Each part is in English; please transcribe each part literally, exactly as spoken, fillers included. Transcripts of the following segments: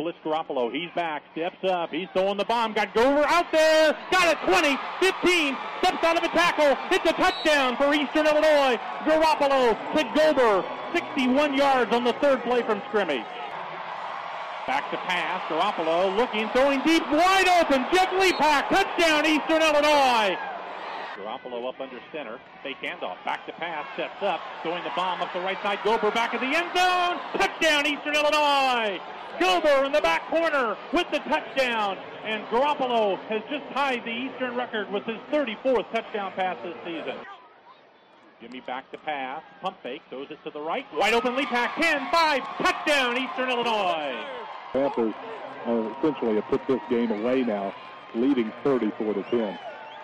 blitz Garoppolo. He's back, steps up, he's throwing the bomb, got Gober out there, got it, twenty, fifteen, steps out of a tackle, hits a touchdown for Eastern Illinois. Garoppolo to Gober, sixty-one yards on the third play from scrimmage. Back to pass, Garoppolo looking, throwing deep, wide open, Jeff Lepak, touchdown Eastern Illinois. Garoppolo up under center, fake handoff, back to pass, sets up, throwing the bomb up the right side, Gober back in the end zone, touchdown Eastern Illinois. Gober in the back corner with the touchdown, and Garoppolo has just tied the Eastern record with his thirty-fourth touchdown pass this season. Jimmy back to pass, pump fake, throws it to the right, wide open Lepak, ten, five, touchdown Eastern Illinois. Panthers uh, essentially have put this game away now, leading thirty-four to ten.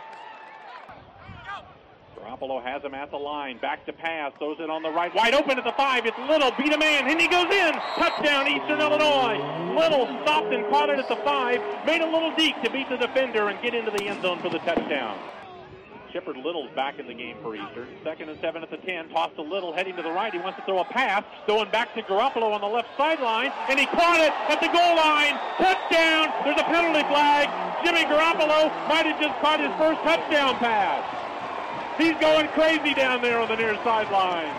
Garoppolo has him at the line, back to pass, throws it on the right, wide open at the five, it's Little, beat a man, and he goes in, touchdown Eastern Illinois. Little stopped and caught it at the five, made a little deke to beat the defender and get into the end zone for the touchdown. Shepard Little's back in the game for Eastern. Second and seven at the ten, toss to Little, heading to the right, he wants to throw a pass, throwing back to Garoppolo on the left sideline, and he caught it at the goal line, touchdown, there's a penalty flag, Jimmy Garoppolo might have just caught his first touchdown pass. He's going crazy down there on the near sideline.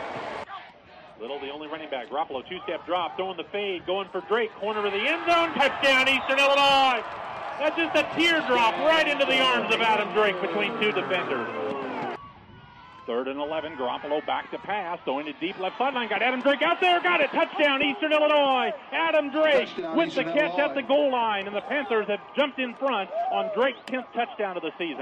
Little, the only running back. Garoppolo, two-step drop, throwing the fade, going for Drake, corner of the end zone, touchdown Eastern Illinois. That's just a teardrop right into the arms of Adam Drake between two defenders. Third and eleven, Garoppolo back to pass, throwing it deep left sideline, got Adam Drake out there, got it, touchdown Eastern Illinois. Adam Drake touchdown, with Eastern the catch Illinois. At the goal line, and the Panthers have jumped in front on Drake's tenth touchdown of the season.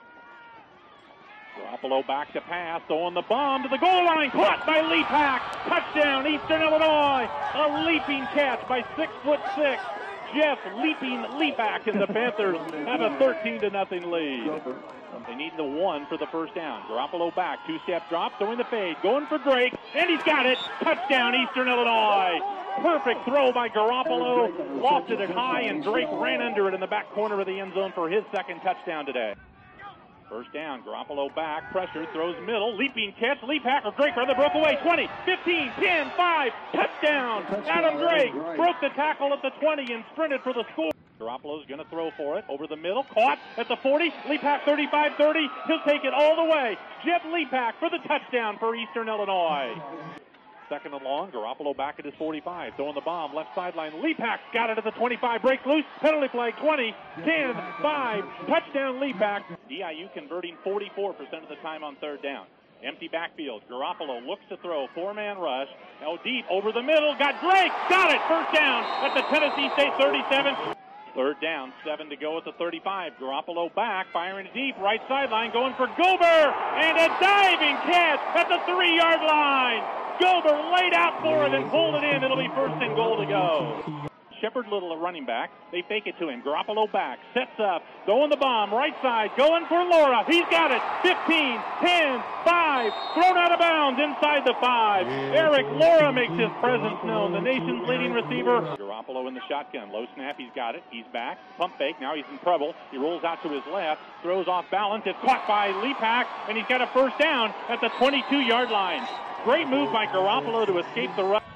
Garoppolo back to pass, throwing the bomb to the goal line, caught by Lepak, touchdown Eastern Illinois. A leaping catch by six foot six, Jeff Leaping Lepak, and the Panthers have a thirteen to nothing lead. They need the one for the first down. Garoppolo back, two-step drop, throwing the fade, going for Drake, and he's got it, touchdown Eastern Illinois. Perfect throw by Garoppolo, lofted it high, and Drake ran under it in the back corner of the end zone for his second touchdown today. First down, Garoppolo back, pressure, throws middle, leaping catch, Lepak or Drake rather broke away, twenty, fifteen, ten, five, touchdown, Adam Drake broke the tackle at the twenty and sprinted for the score. Garoppolo's going to throw for it, over the middle, caught at the forty, Lepak thirty-five thirty, he'll take it all the way, Jeff Lepak for the touchdown for Eastern Illinois. Second and long, Garoppolo back at his forty-five, throwing the bomb, left sideline, Lepak got it at the twenty-five, breaks loose, penalty flag, twenty, ten, five, touchdown Lepak. D I U converting forty-four percent of the time on third down. Empty backfield, Garoppolo looks to throw, four-man rush, now deep, over the middle, got Drake, got it, first down at the Tennessee State thirty-seven. Third down, seven to go at the thirty-five. Garoppolo back, firing deep, right sideline, going for Gober, and a diving catch at the three-yard line. Gober laid out for it and pulled it in. It'll be first and goal to go. Shepard Little, a running back. They fake it to him. Garoppolo back, sets up, throwing the bomb, right side, going for Laura. He's got it. fifteen, ten, five, thrown out of bounds inside the five. Eric Laura makes his presence known, the nation's leading receiver. Garoppolo in the shotgun, low snap, he's got it. He's back, pump fake, now he's in trouble. He rolls out to his left, throws off balance. It's caught by Lepak, and he's got a first down at the twenty-two-yard line. Great move by Garoppolo to escape the rush.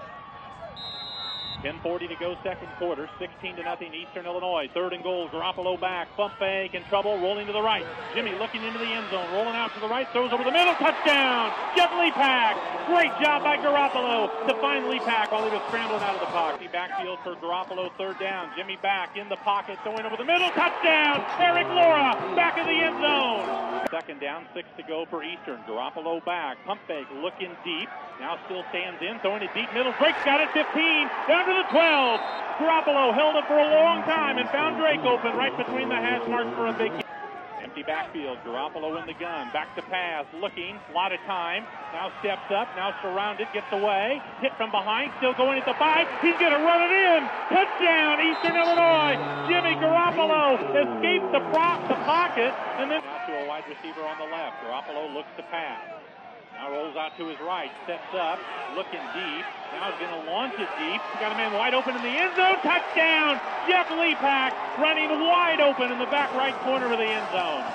ten forty to go second quarter, sixteen to nothing Eastern Illinois. Third and goal, Garoppolo back, pump fake, in trouble, rolling to the right. Jimmy looking into the end zone, rolling out to the right, throws over the middle, touchdown! Jeff Lepak! Great job by Garoppolo to find Lepak while he was scrambling out of the pocket. Backfield for Garoppolo, third down. Jimmy back in the pocket, throwing over the middle, touchdown! Eric Laura back in the end zone. Second down, six to go for Eastern. Garoppolo back, pump fake, looking deep. Now still stands in, throwing it deep middle. Drake's got it, fifteen, down to the twelve. Garoppolo held it for a long time and found Drake open right between the hash marks for a big hit. Empty backfield, Garoppolo in the gun, back to pass, looking, a lot of time. Now steps up, now surrounded, gets away, hit from behind, still going at the five. He's going to run it in. Touchdown, Eastern Illinois. Jimmy Garoppolo escaped the prop, the pocket, and then now to a wide receiver on the left. Garoppolo looks to pass. Now rolls out to his right, steps up, looking deep. Now he's going to launch it deep. He's got a man wide open in the end zone. Touchdown! Jeff Lepak running wide open in the back right corner of the end zone.